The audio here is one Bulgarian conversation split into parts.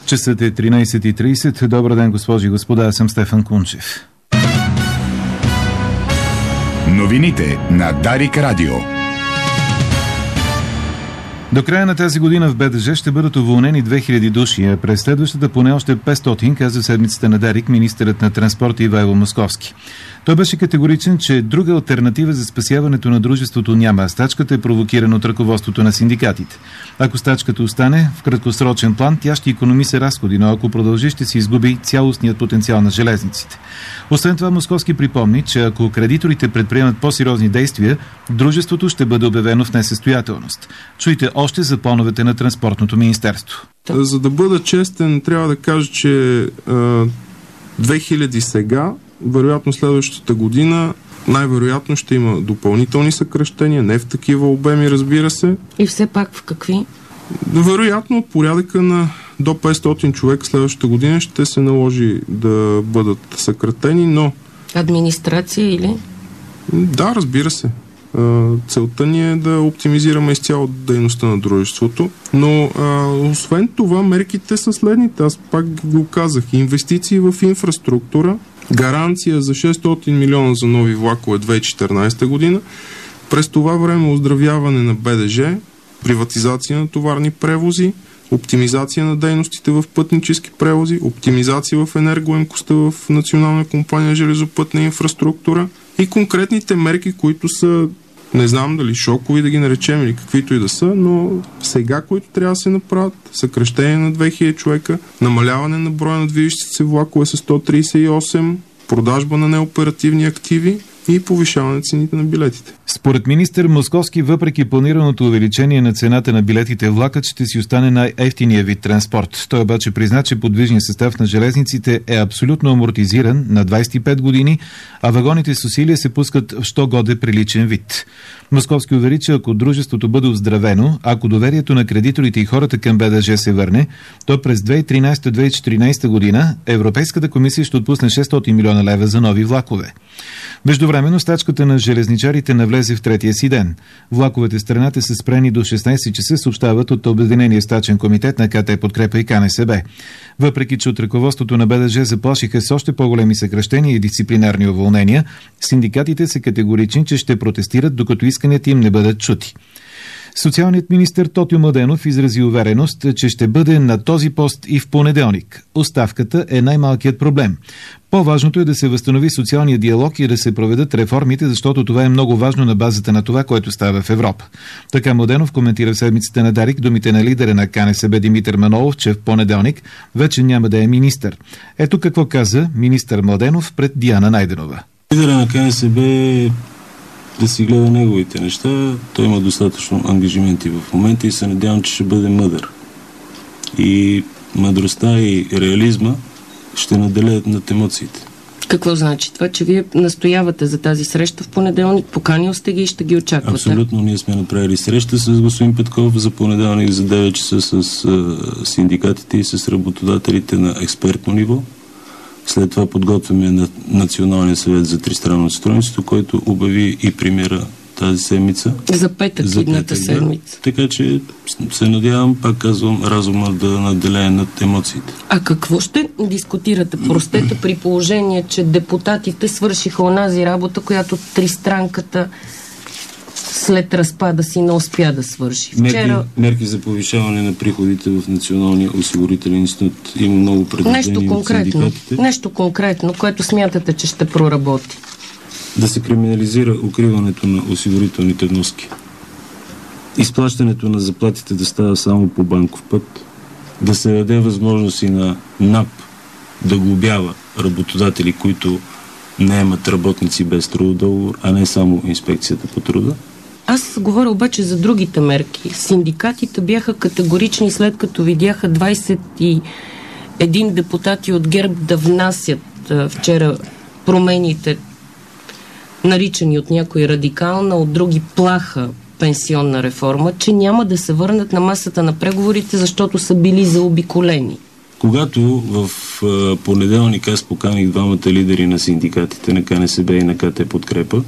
Часът е 13:30. Добър ден, госпожи и господа. Аз съм Стефан Кунчев. Новините на Дарик Радио. До края на тази година в БДЖ ще бъдат уволнени 2000 души, а през следващата поне още 500, каза седмицата на Дарик министърът на транспорта Ивайло Московски. Той беше категоричен, че друга алтернатива за спасяването на дружеството няма. Стачката е провокирана от ръководството на синдикатите. Ако стачката остане в краткосрочен план, тя ще икономиса разходи, но ако продължи, ще се изгуби цялостният потенциал на железниците. Освен това, Московски припомни, че ако кредиторите предприемат по-сериозни действия, дружеството ще бъде обявено в несъстоятелност. Чуйте още за плановете на Транспортното министерство. За да бъда честен, трябва да кажа, че 2000 сега, вероятно следващата година, най-вероятно ще има допълнителни съкращения, не в такива обеми, разбира се. И все пак в какви? Вероятно от порядъка на до 500 човека следващата година ще се наложи да бъдат съкратени, но... Администрация или? Да, разбира се. Целта ни е да оптимизираме изцяло дейността на дружеството, но освен това мерките са следните. Аз пак го казах. Инвестиции в инфраструктура, гаранция за 600 милиона за нови влакове 2014 година, през това време оздравяване на БДЖ, приватизация на товарни превози, оптимизация на дейностите в пътнически превози, оптимизация в енергоемкостта в Национална компания железопътна инфраструктура и конкретните мерки, които са, не знам дали шокови да ги наречем или каквито и да са, но сега, които трябва да се направят: съкращение на 2000 човека, намаляване на броя на движещите се влакове с 138, продажба на неоперативни активи и повишаване цените на билетите. Според министър Московски, въпреки планираното увеличение на цената на билетите, влакът ще си остане най-евтиния вид транспорт. Той обаче призна, че подвижният състав на железниците е абсолютно амортизиран на 25 години, а вагоните с усилия се пускат в що годе приличен вид. Московски увери, че ако дружеството бъде оздравено, ако доверието на кредиторите и хората към БДЖ се върне, то през 2013-2014 година Европейската комисия ще отпусне 600 милиона лева за нови влакове. Междувременно стачката на железничарите навлезе в третия си ден. Влаковете в страната са спрени до 16 часа, съобщават от Обединения стачен комитет на КТ Подкрепа и КНСБ. Въпреки че от ръководството на БДЖ заплашиха с още по-големи съкращения и дисциплинарни уволнения, синдикатите са категорични, че ще протестират, докато исканията им не бъдат чути. Социалният министър Тотю Младенов изрази увереност, че ще бъде на този пост и в понеделник. Оставката е най-малкият проблем. По-важното е да се възстанови социалния диалог и да се проведат реформите, защото това е много важно на базата на това, което става в Европа. Така Младенов коментира в седмицата на Дарик думите на лидера на КНСБ Димитър Манолов, че в понеделник вече няма да е министър. Ето какво каза министър Младенов пред Диана Найденова. Лидера на КНСБ да си гледа неговите неща. Той има достатъчно ангажименти в момента и се надявам, че ще бъде мъдър. И мъдростта и реализма ще наделят над емоциите. Какво значи това, че вие настоявате за тази среща в понеделник? Поканил сте ги и ще ги очаквате? Абсолютно. Ние сме направили среща с господин Петков за понеделник за 9 часа с синдикатите и с работодателите на експертно ниво. След това подготвяме на Националния съвет за тристранно сътрудничество, който обяви и премиера тази седмица. За петък идната седмица. Така че се надявам, пак казвам, разума да наделее над емоциите. А какво ще дискутирате, простете, при положение, че депутатите свършиха онази работа, която тристранката след разпада си не успя да свърши? Мерки за повишаване на приходите в Националния осигурителен институт. Има много предложения от синдикатите. Нещо конкретно, което смятате, че ще проработи. Да се криминализира укриването на осигурителните вноски. Изплащането на заплатите да става само по банков път. Да се даде възможност и на НАП да глобява работодатели, които наемат работници без трудов договор, а не само инспекцията по труда. Аз говоря обаче за другите мерки. Синдикатите бяха категорични, след като видяха 21 депутати от ГЕРБ да внасят вчера промените, наричани от някои радикална, от други плаха пенсионна реформа, че няма да се върнат на масата на преговорите, защото са били заобиколени. Когато в понеделник аз поканих двамата лидери на синдикатите, на КНСБ и на КТ Подкрепа,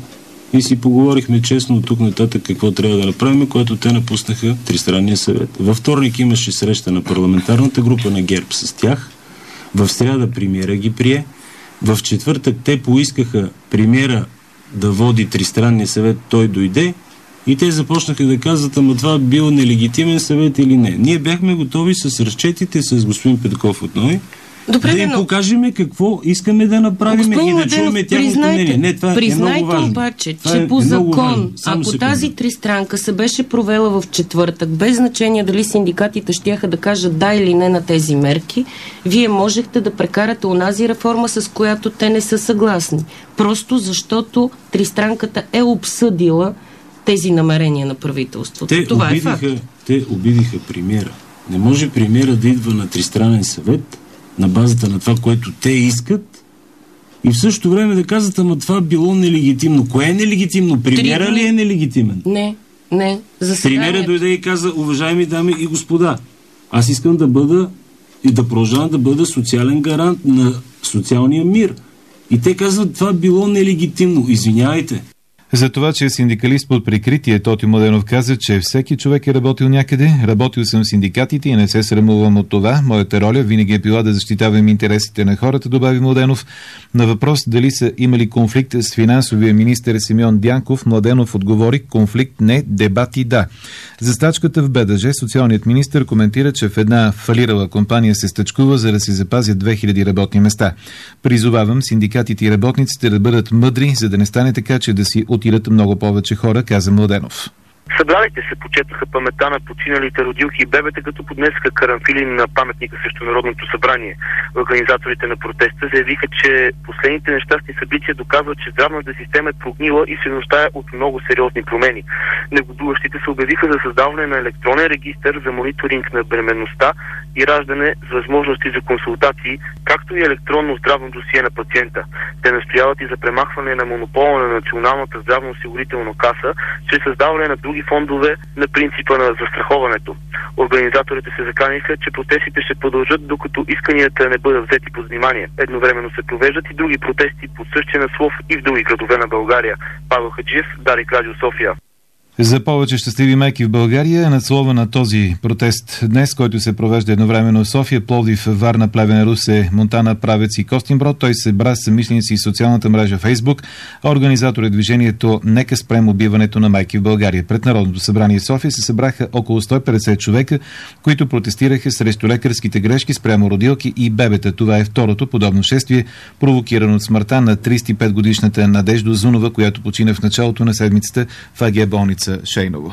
и си поговорихме честно от тук нататък какво трябва да направим, което те напуснаха Тристранния съвет. Във вторник имаше среща на парламентарната група на ГЕРБ с тях. В сряда премиера ги прие. В четвъртък те поискаха премиера да води Тристранния съвет, той дойде и те започнаха да казват, ама това бил нелегитимен съвет или не. Ние бяхме готови с разчетите с господин Петков от НОИ, да им покажем какво искаме да направим и да чуем тяхното мнение. Не, това признайте е много важно. Обаче, че по закон, ако тази тристранка се беше провела в четвъртък, без значение дали синдикатите щяха да кажат да или не на тези мерки, вие можехте да прекарате онази реформа, с която те не са съгласни. Просто защото тристранката е обсъдила тези намерения на правителството. Те обидиха премиера. Не може премиера да идва на тристранен съвет на базата на това, което те искат и в същото време да казват, ама това било нелегитимно. Кое е нелегитимно? Премиера ли е нелегитимен? Не. Премиера дойде и каза, уважаеми дами и господа, аз искам да бъда и да продължавам да бъда социален гарант на социалния мир. И те казват, това било нелегитимно. Извинявайте. За това, че е синдикалист под прикритие, Тоти Младенов каза, че всеки човек е работил някъде. Работил съм в синдикатите и не се срамувам от това. Моята роля винаги е била да защитавам интересите на хората, добави Младенов. На въпрос дали са имали конфликт с финансовия министър Симеон Дянков, Младенов отговори: конфликт не, дебати да. За стачката в БДЖ социалният министър коментира, че в една фалирала компания се стачкува, за да се запазят 2000 работни места. Призовавам синдикатите и работниците да бъдат мъдри, за да не стане така, че да си отидат много повече хора, каза Младенов. Събралите се почетаха паметта на починалите родилки и бебета, като поднесаха карамфили на паметника срещу Народното събрание. Организаторите на протеста заявиха, че последните нещастни събития доказват, че здравната система е прогнила и се нуждае от много сериозни промени. Негодуващите се обявиха за създаване на електронен регистър за мониторинг на бременността и раждане с възможности за консултации, както и електронно здравно досие на пациента. Те настояват и за премахване на монопола на Националната здравноосигурителна каса, чрез създаване на други фондове на принципа на застраховането. Организаторите се заканиха, че протестите ще продължат, докато исканията не бъдат взети под внимание. Едновременно се провеждат и други протести под същия наслов и в други градове на България. Павел Хаджиев, Дарик Радио София. За повече щастливи майки в България е надслова на този протест днес, който се провежда едновременно в София, Пловдив, Варна, Плевен, Русе, Монтана, Правец и Костинброд. Той се събра с съмишленици и социалната мрежа Фейсбук. Организатор е движението "Нека спрем убиването на майки в България". Пред Народното събрание в София се събраха около 150 човека, които протестираха срещу лекарските грешки спрямо родилки и бебета. Това е второто подобно шествие, провокирано от смъртта на 35-годишната Надежда Зунова, която почина в началото на седмицата в АГ болница Шейново.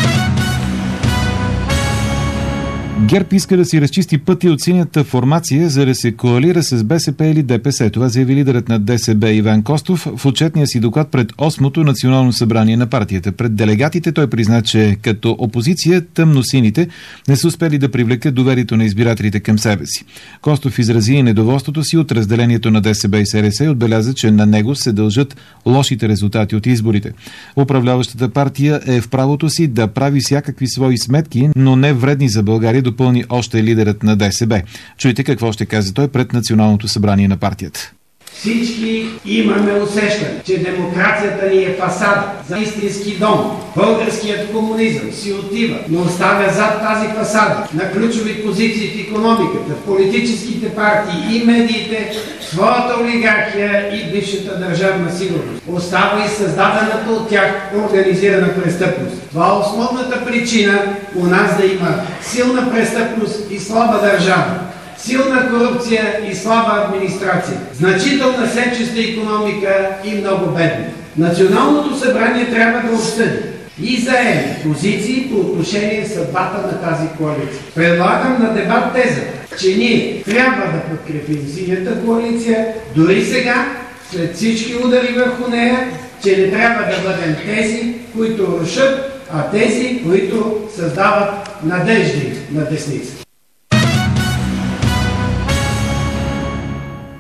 ГЕРБ иска да си разчисти пътя от синята формация, за да се коалира с БСП или ДПС. Това заяви лидерът на ДСБ Иван Костов в отчетния си доклад пред 8-то национално събрание на партията. Пред делегатите той призна, че като опозиция тъмносините не са успели да привлекат доверието на избирателите към себе си. Костов изрази и недоволството си от разделението на ДСБ и СРС и отбеляза, че на него се дължат лошите резултати от изборите. Управляващата партия е в правото си да прави всякакви свои сметки, но не вредни за България, допълни още лидерът на ДСБ. Чуйте какво ще каже той пред Националното събрание на партията. Всички имаме усещане, че демокрацията ни е фасада за истински дом. Българският комунизъм си отива, но оставя зад тази фасада на ключови позиции в икономиката, в политическите партии и медиите, своята олигархия и бившата държавна сигурност. Остава и създадената от тях организирана престъпност. Това е основната причина у нас да има силна престъпност и слаба държава. Силна корупция и слаба администрация, значителна сенчеста икономика и много бедни. Националното събрание трябва да обсъди и заеме позиции по отношение съдбата на тази коалиция. Предлагам на дебат теза, че ние трябва да подкрепим синята коалиция, дори сега, след всички удари върху нея, че не трябва да бъдем тези, които рушат, а тези, които създават надежди на десница.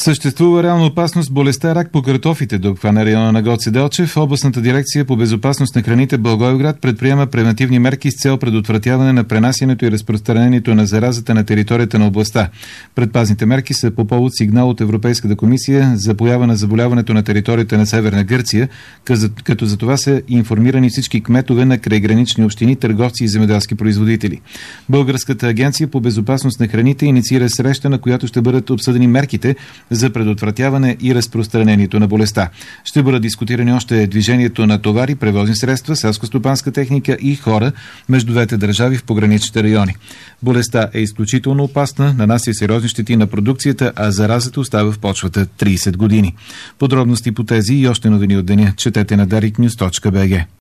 Съществува реална опасност болестта рак по картофите да обхване района на Гоце Делчев. Областната дирекция по безопасност на храните Благоевград предприема превентивни мерки с цел предотвратяване на пренасянето и разпространението на заразата на територията на областта. Предпазните мерки са по повод сигнал от Европейската комисия за поява на заболяването на територията на Северна Гърция, като за това са информирани всички кметове на крайгранични общини, търговци и земеделски производители. Българската агенция по безопасност на храните инициира среща, на която ще бъдат обсъдени мерките за предотвратяване и разпространението на болестта. Ще бъдат дискутирани още движението на товари, превозни средства, селскостопанска техника и хора между двете държави в пограничните райони. Болестта е изключително опасна, нанася сериозни щети на продукцията, а заразата остава в почвата 30 години. Подробности по тези и още новини от деня четете на dariknews.bg.